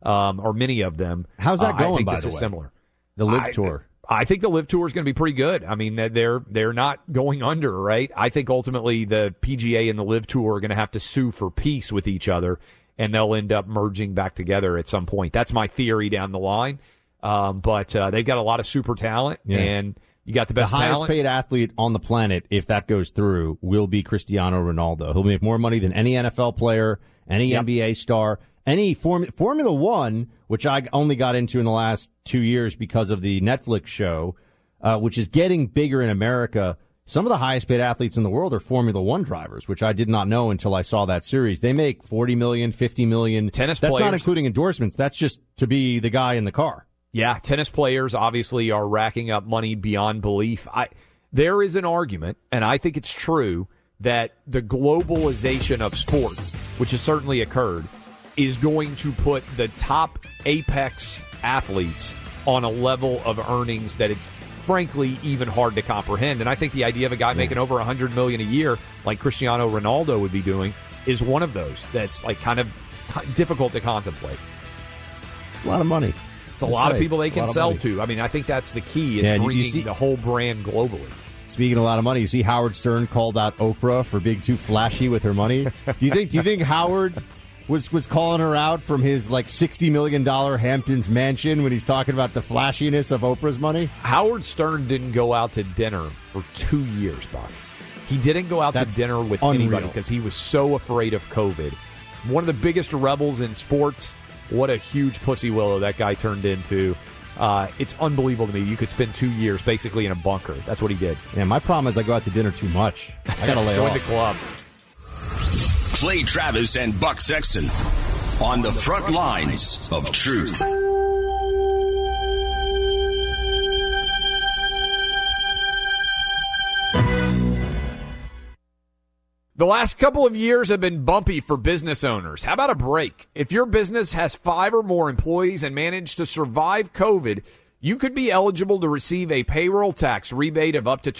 or many of them. How's that going, I think by this the is way? similar. The Live Tour. I think the Live Tour is going to be pretty good. I mean, they're not going under, right? I think ultimately the PGA and the Live Tour are going to have to sue for peace with each other, and they'll end up merging back together at some point. That's my theory down the line. But they've got a lot of super talent, and you got the best talent. The highest talent. paid athlete on the planet, if that goes through, will be Cristiano Ronaldo. He'll make more money than any NFL player, any NBA star, any Formula One, which I only got into in the last 2 years because of the Netflix show, which is getting bigger in America. Some of the highest paid athletes in the world are Formula One drivers, which I did not know until I saw that series. They make $40 million, $50 million. Tennis That's players. not including endorsements. That's just to be the guy in the car. Yeah, tennis players obviously are racking up money beyond belief. There is an argument, and I think it's true, that the globalization of sports, which has certainly occurred, is going to put the top apex athletes on a level of earnings that it's frankly even hard to comprehend. And I think the idea of a guy making over $100 million a year, like Cristiano Ronaldo would be doing, is one of those that's like kind of difficult to contemplate. It's a lot of money. It's a lot of people they can sell to. I mean, I think that's the key, is bringing the whole brand globally. Speaking of a lot of money, you see Howard Stern called out Oprah for being too flashy with her money. Do you think Howard was calling her out from his like $60 million Hamptons mansion when he's talking about the flashiness of Oprah's money? Howard Stern didn't go out to dinner for 2 years, Buck. He didn't go out to dinner with anybody because he was so afraid of COVID. One of the biggest rebels in sports. What a huge pussy willow that guy turned into. It's unbelievable to me. You could spend 2 years basically in a bunker. That's what he did. Yeah, my problem is I go out to dinner too much. I got to lay off. Join the club. Clay Travis and Buck Sexton on the front lines of truth. The last couple of years have been bumpy for business owners. How about a break? If your business has 5 or more employees and managed to survive COVID, you could be eligible to receive a payroll tax rebate of up to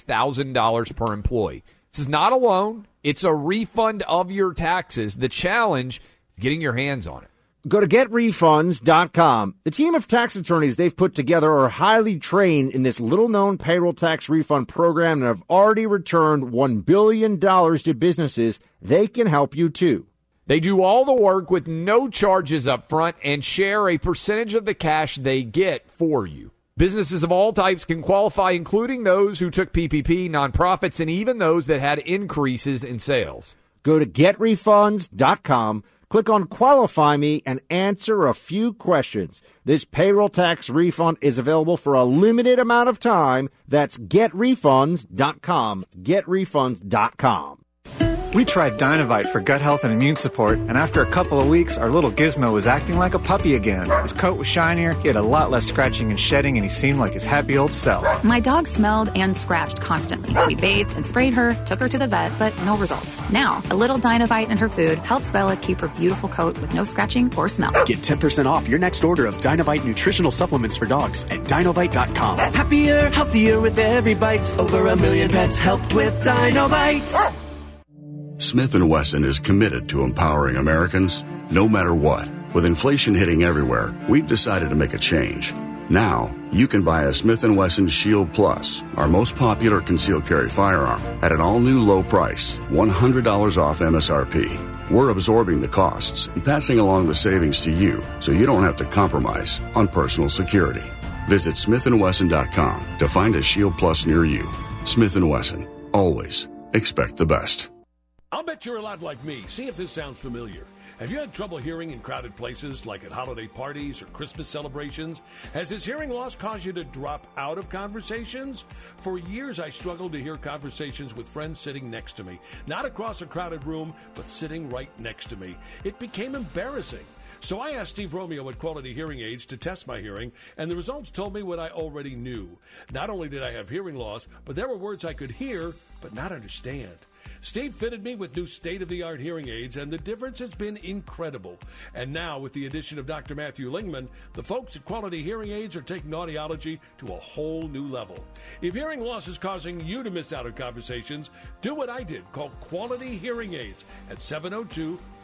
$26,000 per employee. This is not a loan. It's a refund of your taxes. The challenge is getting your hands on it. Go to getrefunds.com. The team of tax attorneys they've put together are highly trained in this little-known payroll tax refund program and have already returned $1 billion to businesses. They can help you, too. They do all the work with no charges up front and share a percentage of the cash they get for you. Businesses of all types can qualify, including those who took PPP, nonprofits, and even those that had increases in sales. Go to getrefunds.com. Click on Qualify Me and answer a few questions. This payroll tax refund is available for a limited amount of time. That's getrefunds.com. Getrefunds.com. We tried Dynovite for gut health and immune support, and after a couple of weeks, our little Gizmo was acting like a puppy again. His coat was shinier, he had a lot less scratching and shedding, and he seemed like his happy old self. My dog smelled and scratched constantly. We bathed and sprayed her, took her to the vet, but no results. Now, a little Dynovite in her food helps Bella keep her beautiful coat with no scratching or smell. Get 10% off your next order of Dynovite nutritional supplements for dogs at Dynovite.com. Happier, healthier with every bite. Over 1 million pets helped with Dynovite. Smith & Wesson is committed to empowering Americans, no matter what. With inflation hitting everywhere, we've decided to make a change. Now, you can buy a Smith & Wesson Shield Plus, our most popular concealed carry firearm, at an all-new low price, $100 off MSRP. We're absorbing the costs and passing along the savings to you, so you don't have to compromise on personal security. Visit SmithandWesson.com to find a Shield Plus near you. Smith & Wesson. Always expect the best. I'll bet you're a lot like me. See if this sounds familiar. Have you had trouble hearing in crowded places like at holiday parties or Christmas celebrations? Has this hearing loss caused you to drop out of conversations? For years, I struggled to hear conversations with friends sitting next to me. Not across a crowded room, but sitting right next to me. It became embarrassing. So I asked Steve Romeo at Quality Hearing Aids to test my hearing, and the results told me what I already knew. Not only did I have hearing loss, but there were words I could hear but not understand. Steve fitted me with new state-of-the-art hearing aids, and the difference has been incredible. And now, with the addition of Dr. Matthew Lingman, the folks at Quality Hearing Aids are taking audiology to a whole new level. If hearing loss is causing you to miss out on conversations, do what I did. Call Quality Hearing Aids at 702-3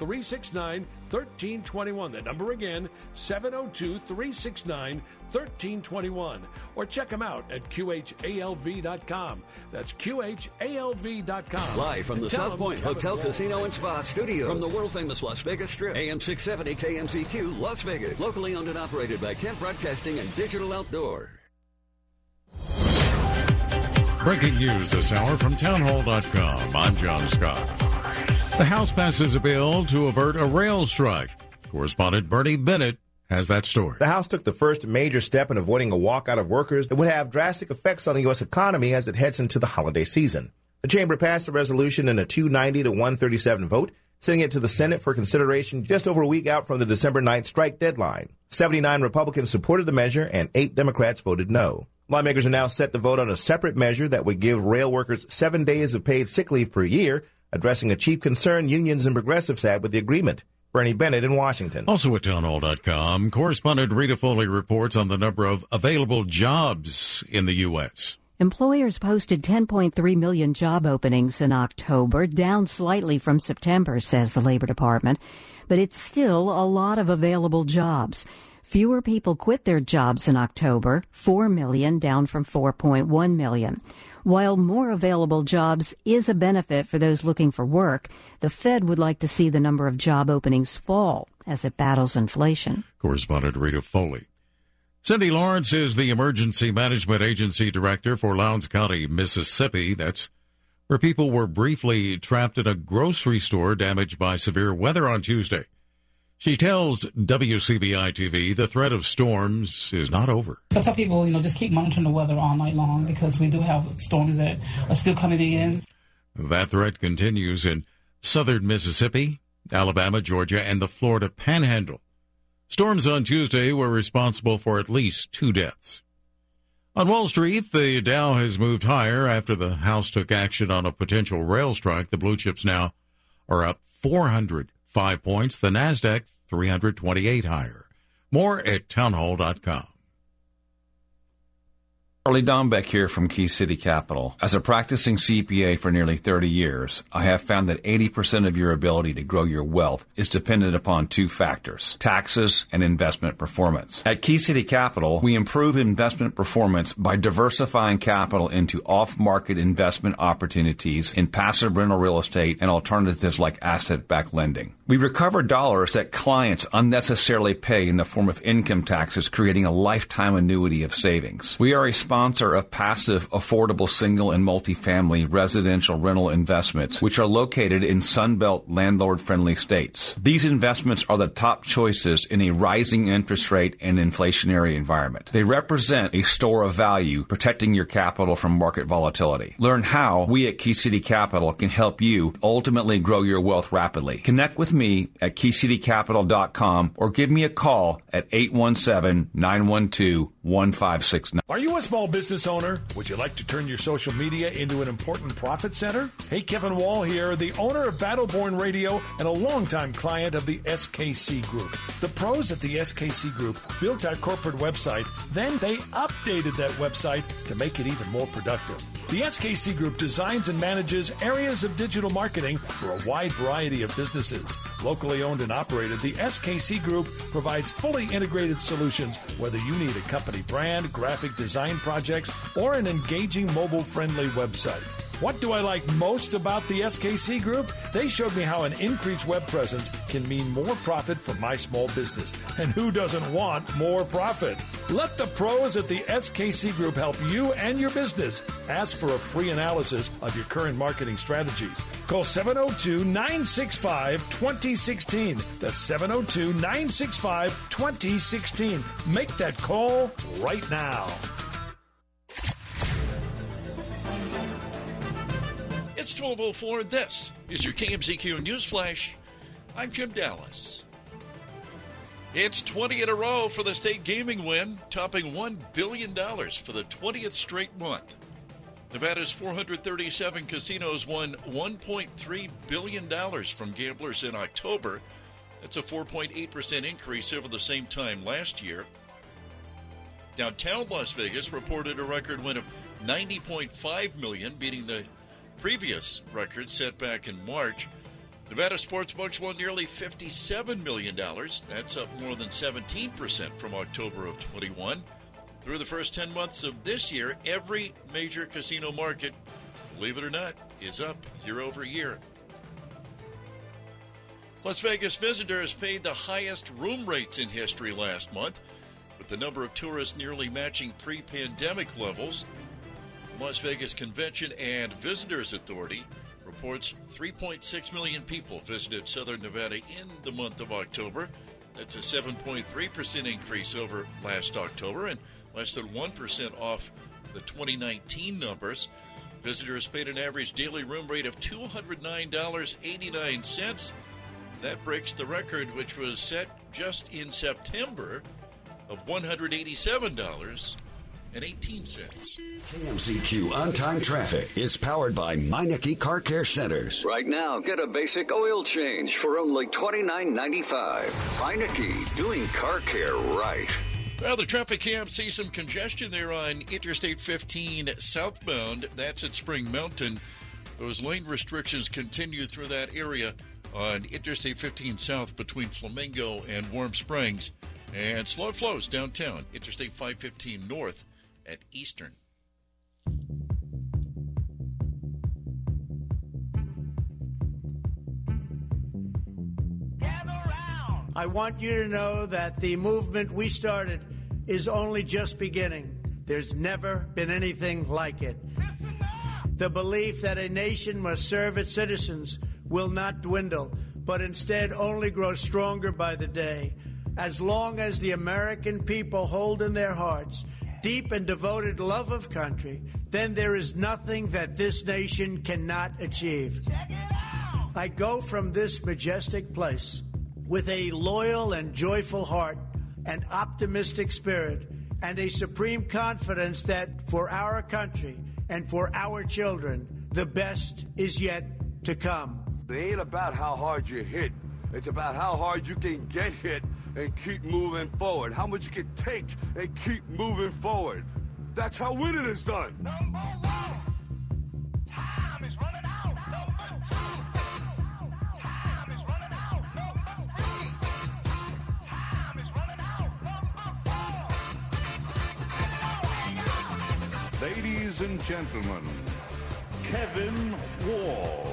702-369-1321. The number again, 702-369-1321. Or check them out at QHALV.com. That's QHALV.com. Live from the South Point Hotel, Casino, and Spa Studios. From the world-famous Las Vegas Strip. AM 670 KMZQ, Las Vegas. Locally owned and operated by Kent Broadcasting and Digital Outdoor. Breaking news this hour from townhall.com. I'm John Scott. The House passes a bill to avert a rail strike. Correspondent Bernie Bennett has that story. The House took the first major step in avoiding a walkout of workers that would have drastic effects on the U.S. economy as it heads into the holiday season. The chamber passed the resolution in a 290 to 137 vote, sending it to the Senate for consideration just over a week out from the December 9th strike deadline. 79 Republicans supported the measure and 8 Democrats voted no. Lawmakers are now set to vote on a separate measure that would give rail workers 7 days of paid sick leave per year, addressing a chief concern unions and progressives had with the agreement. Bernie Bennett in Washington. Also at townhall.com, correspondent Rita Foley reports on the number of available jobs in the U.S. Employers posted 10.3 million job openings in October, down slightly from September, says the Labor Department. But it's still a lot of available jobs. Fewer people quit their jobs in October, 4 million, down from 4.1 million. While more available jobs is a benefit for those looking for work, the Fed would like to see the number of job openings fall as it battles inflation. Correspondent Rita Foley. Cindy Lawrence is the Emergency Management Agency Director for Lowndes County, Mississippi. That's where people were briefly trapped in a grocery store damaged by severe weather on Tuesday. She tells WCBI-TV the threat of storms is not over. So I tell people, just keep monitoring the weather all night long because we do have storms that are still coming in. That threat continues in southern Mississippi, Alabama, Georgia, and the Florida Panhandle. Storms on Tuesday were responsible for at least 2 deaths. On Wall Street, the Dow has moved higher after the House took action on a potential rail strike. The blue chips now are up 405 points. The NASDAQ 328 higher. More at townhall.com. Charlie Dombeck here from Key City Capital. As a practicing CPA for nearly 30 years, I have found that 80% of your ability to grow your wealth is dependent upon 2 factors: taxes and investment performance. At Key City Capital, we improve investment performance by diversifying capital into off-market investment opportunities in passive rental real estate and alternatives like asset-backed lending. We recover dollars that clients unnecessarily pay in the form of income taxes, creating a lifetime annuity of savings. We are a sponsor of passive, affordable single and multifamily residential rental investments, which are located in Sunbelt landlord-friendly states. These investments are the top choices in a rising interest rate and inflationary environment. They represent a store of value, protecting your capital from market volatility. Learn how we at Key City Capital can help you ultimately grow your wealth rapidly. Connect with me at KeyCityCapital.com or give me a call at 817-912-1569. Are you a small business owner? Would you like to turn your social media into an important profit center? Hey, Kevin Wall here, the owner of Battleborn Radio and a longtime client of the SKC Group. The pros at the SKC Group built our corporate website, then they updated that website to make it even more productive. The SKC Group designs and manages areas of digital marketing for a wide variety of businesses. Locally owned and operated, the SKC Group provides fully integrated solutions, whether you need a company brand, graphic design projects, or an engaging mobile-friendly website. What do I like most about the SKC Group? They showed me how an increased web presence can mean more profit for my small business. And who doesn't want more profit? Let the pros at the SKC Group help you and your business. Ask for a free analysis of your current marketing strategies. Call 702-965-2016. That's 702-965-2016. Make that call right now. It's 12:04. This is your KMZQ News Flash. I'm Jim Dallas. It's 20 in a row for the state gaming win, topping $1 billion for the 20th straight month. Nevada's 437 casinos won $1.3 billion from gamblers in October. That's a 4.8% increase over the same time last year. Downtown Las Vegas reported a record win of $90.5 million, beating the previous record set back in March. Nevada sportsbooks won nearly $57 million. That's up more than 17% from October of 21. Through the first 10 months of this year, every major casino market, believe it or not, is up year over year. Las Vegas visitors paid the highest room rates in history last month, with the number of tourists nearly matching pre-pandemic levels. Las Vegas Convention and Visitors Authority reports 3.6 million people visited Southern Nevada in the month of October. That's a 7.3% increase over last October and less than 1% off the 2019 numbers. Visitors paid an average daily room rate of $209.89. That breaks the record, which was set just in September, of $187.18. KMZQ On-Time Traffic is powered by Meineke Car Care Centers. Right now, get a basic oil change for only $29.95. Meineke, doing car care right. Well, the traffic camp sees some congestion there on Interstate 15 southbound. That's at Spring Mountain. Those lane restrictions continue through that area on Interstate 15 south between Flamingo and Warm Springs. And slow flows downtown, Interstate 515 north at Eastern. I want you to know that the movement we started is only just beginning. There's never been anything like it. The belief that a nation must serve its citizens will not dwindle, but instead only grow stronger by the day. As long as the American people hold in their hearts deep and devoted love of country, then there is nothing that this nation cannot achieve. I go from this majestic place with a loyal and joyful heart, an optimistic spirit, and a supreme confidence that for our country and for our children, the best is yet to come. It ain't about how hard you hit. It's about how hard you can get hit and keep moving forward. How much you can take and keep moving forward. That's how winning is done. Number one, time is running out. Number two, time is running out. Number three, time is running out. Number four. Ladies and gentlemen, Kevin Wall.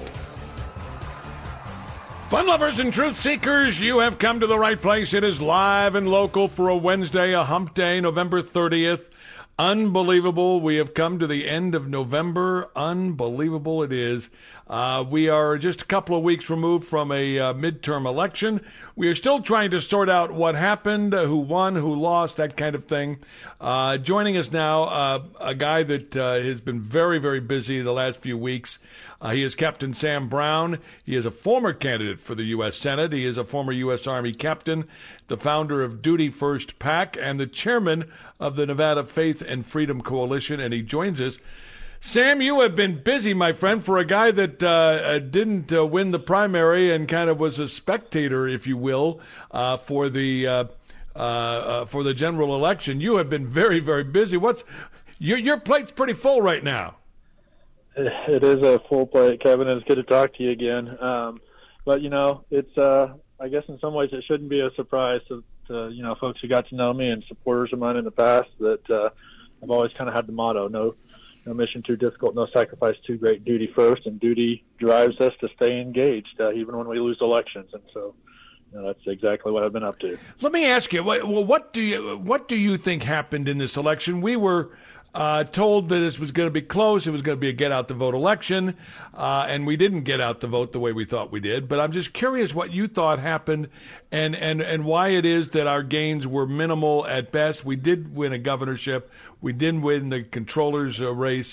Fun lovers and truth seekers, you have come to the right place. It is live and local for a Wednesday, a hump day, November 30th. Unbelievable. We have come to the end of November. Unbelievable it is. We are just a couple of weeks removed from a midterm election. We are still trying to sort out what happened, who won, who lost, that kind of thing. Joining us now, a guy that has been very, very busy the last few weeks. He is Captain Sam Brown. He is a former candidate for the U.S. Senate. He is a former U.S. Army captain, the founder of Duty First PAC, and the chairman of the Nevada Faith and Freedom Coalition, and he joins us. Sam, you have been busy, my friend, for a guy that didn't win the primary and kind of was a spectator, if you will, for the general election. You have been very, very busy. Your plate's pretty full right now. It is a full plate, Kevin, and it's good to talk to you again. But, it's I guess in some ways it shouldn't be a surprise to folks who got to know me and supporters of mine in the past that I've always kind of had the motto, no mission too difficult, no sacrifice too great, duty first, and duty drives us to stay engaged even when we lose elections. And so that's exactly what I've been up to. Let me ask you, what do you think happened in this election? We were told that this was going to be close. It was going to be a get-out-the-vote election, and we didn't get out the vote the way we thought we did. But I'm just curious what you thought happened and why it is that our gains were minimal at best. We did win a governorship. We didn't win the controller's race.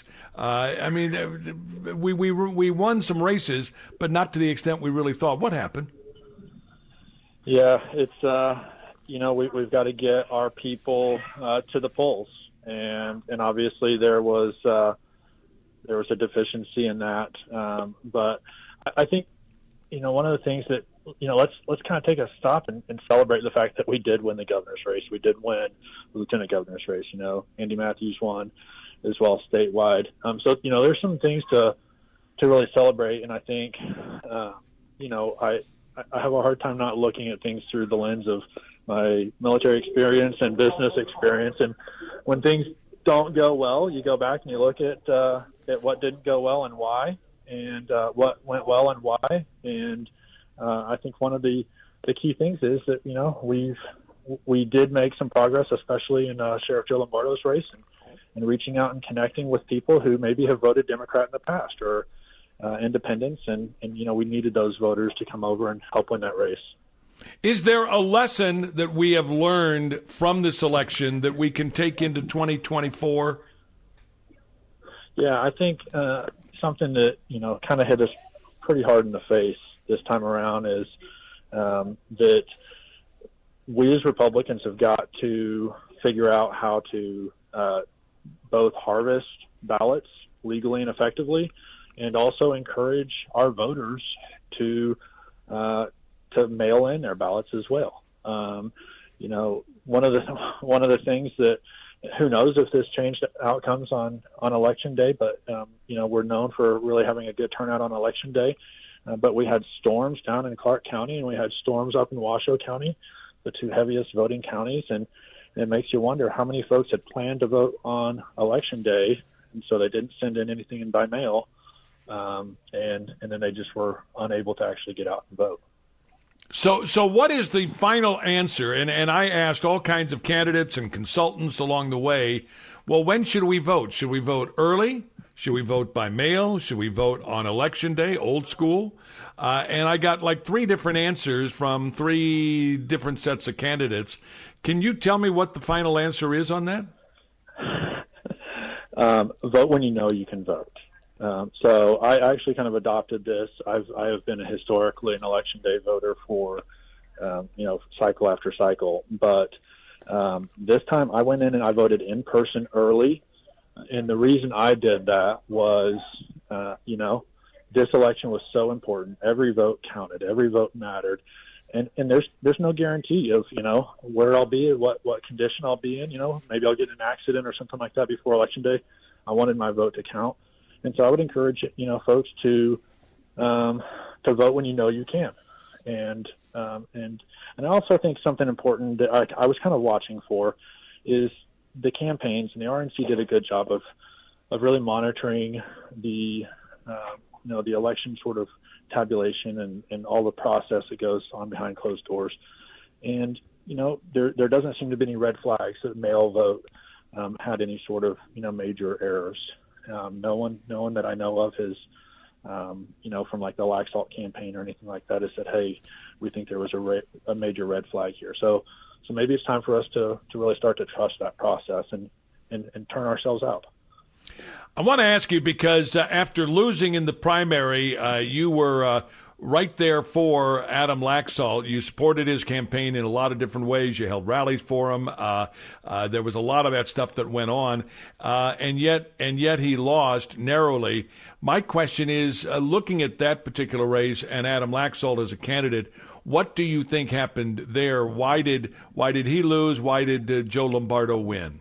We won some races, but not to the extent we really thought. What happened? Yeah, it's we've got to get our people to the polls. And obviously there was a deficiency in that. But I think, one of the things that, let's kind of take a stop and celebrate the fact that we did win the governor's race. We did win the lieutenant governor's race. Andy Matthews won as well statewide. So, there's some things to really celebrate. And I think, I have a hard time not looking at things through the lens of my military experience and business experience. And when things don't go well, you go back and you look at what didn't go well and why, and what went well and why. And I think one of the key things is that, we did make some progress, especially in Sheriff Joe Lombardo's race, and reaching out and connecting with people who maybe have voted Democrat in the past or independents. And we needed those voters to come over and help win that race. Is there a lesson that we have learned from this election that we can take into 2024? Yeah, I think something that, kind of hit us pretty hard in the face this time around is that we as Republicans have got to figure out how to both harvest ballots legally and effectively, and also encourage our voters to mail in their ballots as well. One of the things that, who knows if this changed outcomes on Election Day, but we're known for really having a good turnout on Election Day. But we had storms down in Clark County, and we had storms up in Washoe County, the two heaviest voting counties, and it makes you wonder how many folks had planned to vote on Election Day, and so they didn't send in anything in by mail, and then they just were unable to actually get out and vote. So what is the final answer? And I asked all kinds of candidates and consultants along the way, well, when should we vote? Should we vote early? Should we vote by mail? Should we vote on Election Day, old school? And I got like 3 different answers from 3 different sets of candidates. Can you tell me what the final answer is on that? Vote when you know you can vote. So I actually kind of adopted this. I have been historically an Election Day voter for, cycle after cycle. But this time I went in and I voted in person early. And the reason I did that was, this election was so important. Every vote counted. Every vote mattered. And there's no guarantee of, where I'll be, what condition I'll be in. Maybe I'll get in an accident or something like that before Election Day. I wanted my vote to count. And so I would encourage, folks to vote when you know you can. And I also think something important that I was kind of watching for is the campaigns, and the RNC did a good job of really monitoring the election sort of tabulation and all the process that goes on behind closed doors. And, there doesn't seem to be any red flags that mail vote had any sort of, major errors. No one that I know of has, from like the Laxalt campaign or anything like that has said, hey, we think there was a major red flag here. So maybe it's time for us to really start to trust that process and turn ourselves out. I want to ask you because after losing in the primary, you were right there for Adam Laxalt. You supported his campaign in a lot of different ways. You held rallies for him. There was a lot of that stuff that went on, and yet he lost narrowly. My question is, looking at that particular race and Adam Laxalt as a candidate, what do you think happened there? Why did he lose? Why did Joe Lombardo win?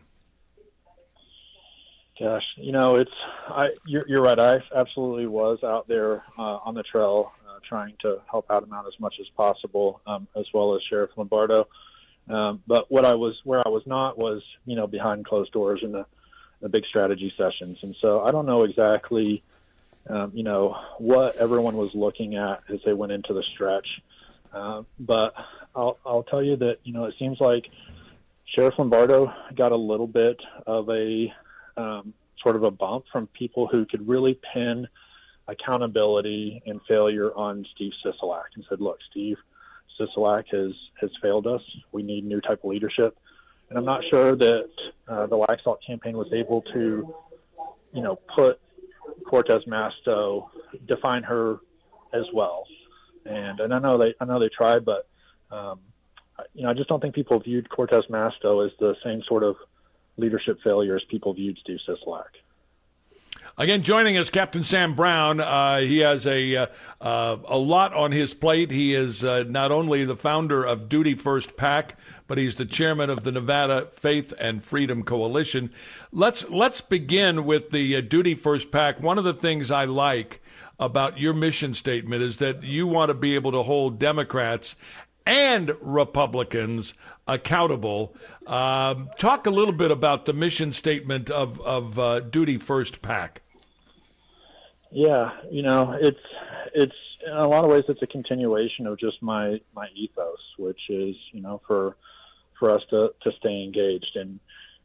Gosh, you're right. I absolutely was out there on the trail trying to help Adam out as much as possible, as well as Sheriff Lombardo. But where I was not was, behind closed doors in the big strategy sessions. And so I don't know exactly, what everyone was looking at as they went into the stretch. But I'll tell you that, it seems like Sheriff Lombardo got a little bit of a sort of a bump from people who could really pin accountability and failure on Steve Sisolak and said, look, Steve Sisolak has failed us. We need new type of leadership. And I'm not sure that the Laxalt campaign was able to, put Cortez Masto, define her as well. And I know they tried, but I just don't think people viewed Cortez Masto as the same sort of leadership failure as people viewed Steve Sisolak. Again, joining us, Captain Sam Brown. He has a lot on his plate. He is not only the founder of Duty First PAC, but he's the chairman of the Nevada Faith and Freedom Coalition. Let's begin with the Duty First PAC. One of the things I like about your mission statement is that you want to be able to hold Democrats and Republicans accountable. Talk a little bit about the mission statement of Duty First PAC. Yeah, it's in a lot of ways it's a continuation of just my ethos, which is for us to stay engaged. And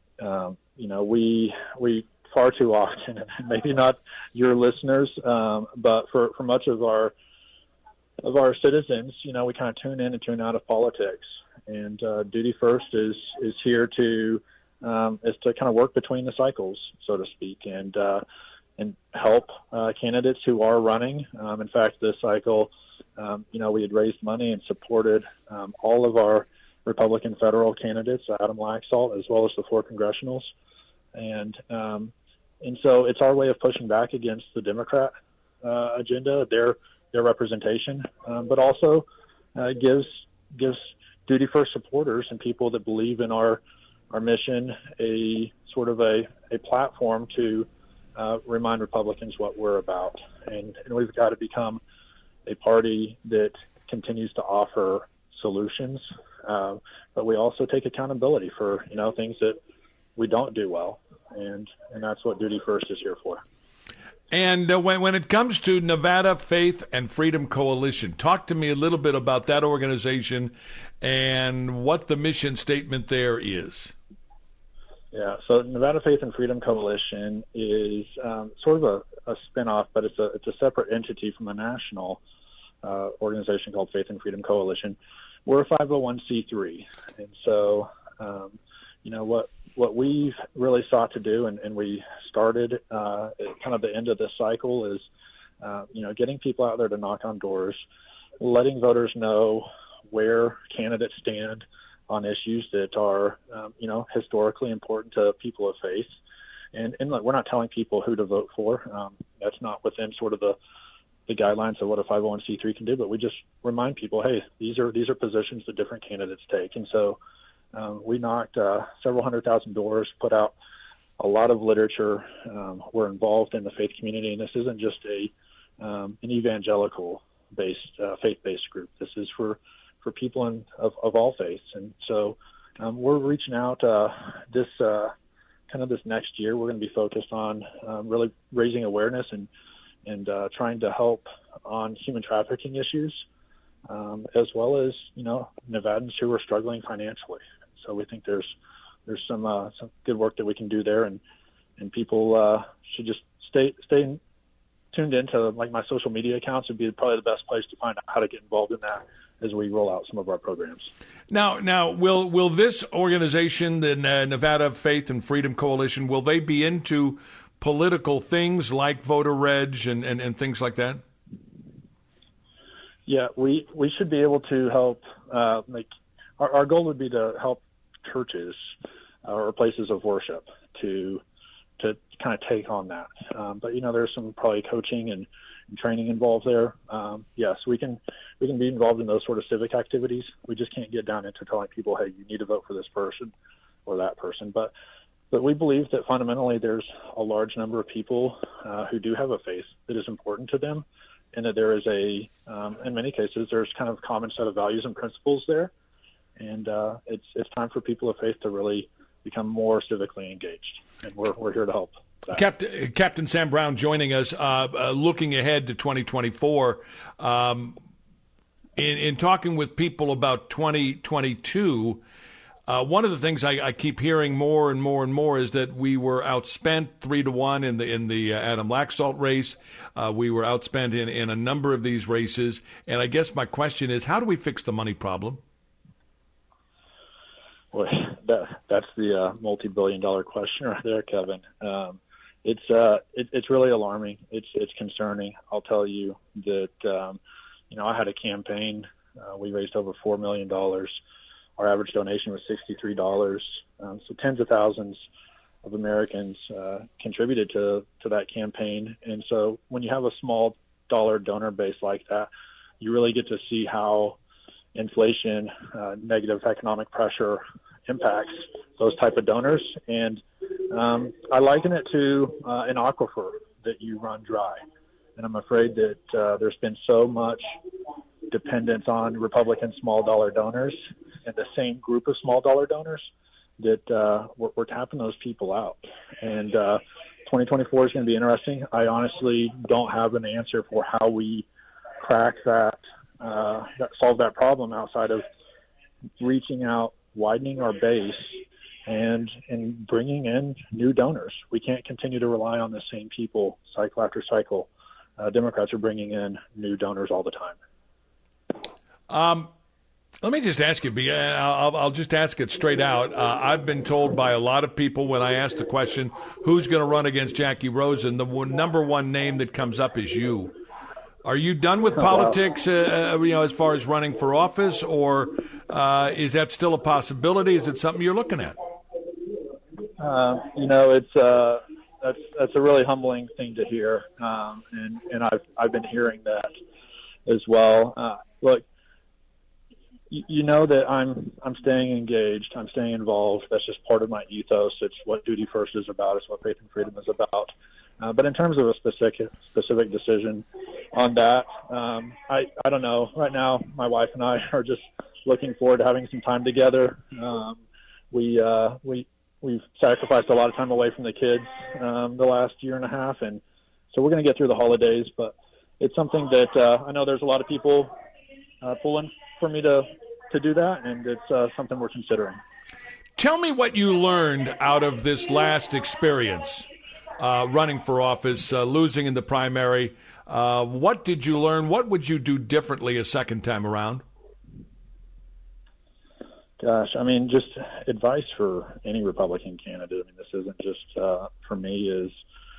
we far too often, and maybe not your listeners, but for much of our citizens, we kind of tune in and tune out of politics. And Duty First is here to kind of work between the cycles, so to speak, and help candidates who are running. In fact, this cycle, we had raised money and supported all of our Republican federal candidates, Adam Laxalt, as well as the 4 congressionals. And so it's our way of pushing back against the Democrat agenda, their representation, but also gives Duty First supporters and people that believe in our mission a sort of a platform to remind Republicans what we're about. And we've got to become a party that continues to offer solutions, but we also take accountability for things that we don't do well, and that's what Duty First is here for. And when it comes to Nevada Faith and Freedom Coalition, talk to me a little bit about that organization and what the mission statement there is. Yeah, so Nevada Faith and Freedom Coalition is sort of a spinoff, but it's a separate entity from a national organization called Faith and Freedom Coalition. We're a 501c3, and so what we've really sought to do, and we started at kind of the end of this cycle, is getting people out there to knock on doors, letting voters know where candidates stand on issues that are historically important to people of faith. And look, we're not telling people who to vote for. That's not within sort of the guidelines of what a 501c3 can do, but we just remind people, hey, these are positions that different candidates take. And so we knocked several 100,000 doors, put out a lot of literature. We're involved in the faith community, and this isn't just an evangelical-based, faith-based group. This is for people of all faiths. And so we're reaching out this next year. We're going to be focused on really raising awareness and trying to help on human trafficking issues, as well as Nevadans who are struggling financially. So we think there's some good work that we can do there, and people should just stay tuned into like my social media accounts would be probably the best place to find out how to get involved in that as we roll out some of our programs. Now, will this organization, the Nevada Faith and Freedom Coalition, will they be into political things like voter reg and things like that? Yeah, we should be able to help. Our goal would be to help churches or places of worship to kind of take on that. But there's some probably coaching and training involved there. Yes, we can be involved in those sort of civic activities. We just can't get down into telling people, hey, you need to vote for this person or that person. But we believe that fundamentally there's a large number of people who do have a faith that is important to them, and that there is in many cases, there's kind of a common set of values and principles there. And it's time for people of faith to really become more civically engaged, and we're here to help. Captain Sam Brown joining us, looking ahead to 2024. In talking with people about 2022, one of the things I keep hearing more and more and more is that we were outspent 3-1 in the Adam Laxalt race. We were outspent in a number of these races, and I guess my question is, how do we fix the money problem? Well, that's the multi-billion-dollar question right there, Kevin. It's really alarming. It's concerning. I'll tell you that I had a campaign. We raised over $4 million. Our average donation was $63. So tens of thousands of Americans contributed to that campaign. And so when you have a small dollar donor base like that, you really get to see how inflation, negative economic pressure impacts those type of donors. And I liken it to an aquifer that you run dry. And I'm afraid that there's been so much dependence on Republican small dollar donors and the same group of small dollar donors that we're tapping those people out. And 2024 is going to be interesting. I honestly don't have an answer for how we crack that solve that problem outside of reaching out, widening our base, and bringing in new donors. We can't continue to rely on the same people cycle after cycle. Democrats are bringing in new donors all the time. Let me just ask you, I'll just ask it straight out. I've been told by a lot of people when I ask the question, who's going to run against Jackie Rosen, the number one name that comes up is you. Are you done with politics, as far as running for office, or is that still a possibility? Is it something you're looking at? It's that's a really humbling thing to hear, and I've been hearing that as well. Look, you know that I'm staying engaged, I'm staying involved. That's just part of my ethos. It's what Duty First is about. It's what Faith and Freedom is about. But in terms of a specific decision on that, I don't know. Right now, my wife and I are just looking forward to having some time together. We've sacrificed a lot of time away from the kids the last year and a half, and so we're going to get through the holidays. But it's something that I know there's a lot of people pulling for me to do that, and it's something we're considering. Tell me what you learned out of this last experience. Running for office, losing in the primary. What did you learn? What would you do differently a second time around? Gosh, I mean, just advice for any Republican candidate. I mean, this isn't just for me. Is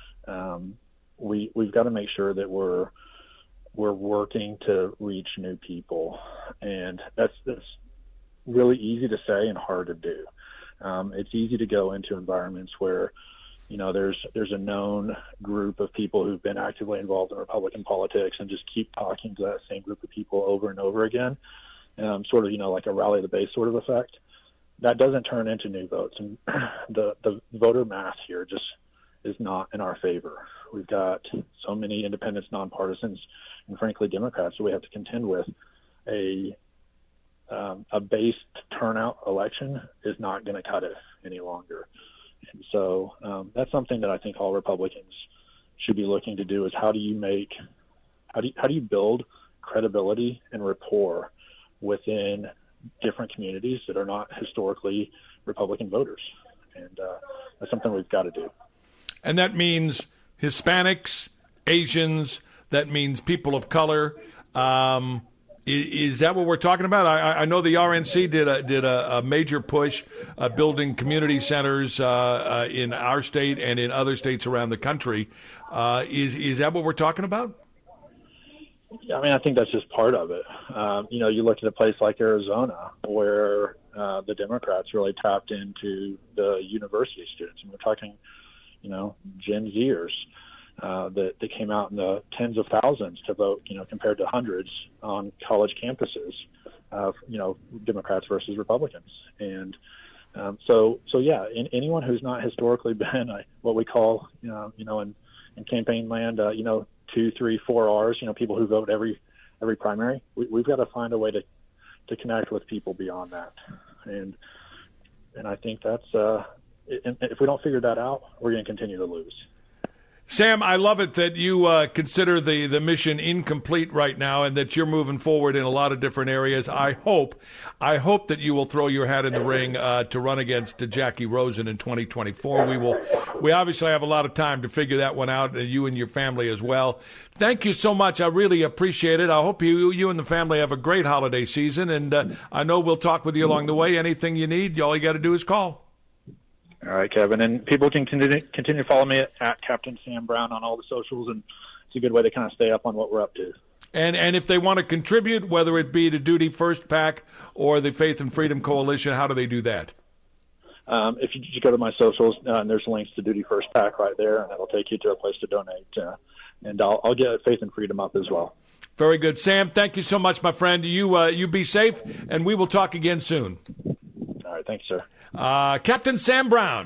we've got to make sure that we're working to reach new people, and that's really easy to say and hard to do. It's easy to go into environments where there's a known group of people who've been actively involved in Republican politics and just keep talking to that same group of people over and over again, sort of, like a rally the base sort of effect. That doesn't turn into new votes. And the voter math here just is not in our favor. We've got so many independents, nonpartisans, and frankly, Democrats that we have to contend with. A based turnout election is not going to cut it any longer. And so that's something that I think all Republicans should be looking to do is how do you build credibility and rapport within different communities that are not historically Republican voters. And that's something we've got to do. And that means Hispanics, Asians, that means people of color. Is that what we're talking about? I know the RNC did a major push building community centers in our state and in other states around the country. Is that what we're talking about? Yeah, I mean, I think that's just part of it. You look at a place like Arizona where the Democrats really tapped into the university students. And we're talking, Gen Zers. That came out in the tens of thousands to vote, compared to hundreds on college campuses, Democrats versus Republicans. And so yeah, anyone who's not historically been what we call, in campaign land, 2, 3, 4 Rs, people who vote every primary. We've got to find a way to connect with people beyond that. And I think that's if we don't figure that out, we're going to continue to lose. Sam, I love it that you consider the mission incomplete right now and that you're moving forward in a lot of different areas. I hope that you will throw your hat in the ring to run against Jackie Rosen in 2024. We obviously have a lot of time to figure that one out, you and your family as well. Thank you so much. I really appreciate it. I hope you and the family have a great holiday season, and I know we'll talk with you along the way. Anything you need, all you got to do is call. All right, Kevin. And people can continue to follow me at Captain Sam Brown on all the socials, and it's a good way to kind of stay up on what we're up to. And if they want to contribute, whether it be to Duty First PAC or the Faith and Freedom Coalition, how do they do that? If you just go to my socials, and there's links to Duty First PAC right there, and it'll take you to a place to donate. And I'll get Faith and Freedom up as well. Very good. Sam, thank you so much, my friend. You be safe, and we will talk again soon. All right. Thanks, sir. Captain Sam Brown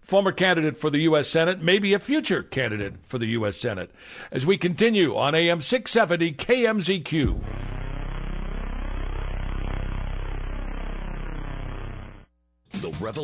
former candidate for the U.S. Senate, maybe a future candidate for the U.S. Senate. As we continue on AM 670 KMZQ.